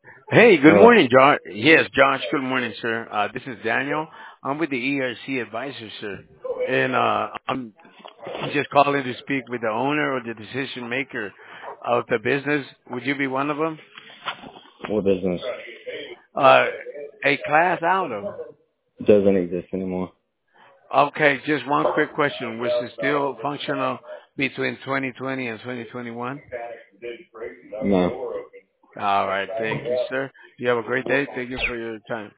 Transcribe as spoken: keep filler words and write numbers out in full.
Hey, good Hello. morning, Josh. Yes, Josh. Good morning, sir. Uh, this is Daniel. I'm with the E R C advisor, sir, and uh, I'm just calling to speak with the owner or the decision maker of the business. Would you be one of them? What business Uh, a class out of. doesn't exist anymore? Okay, just one quick question. Was it still functional between twenty twenty and twenty twenty-one? No. All right. Thank you, sir. You have a great day. Thank you for your time.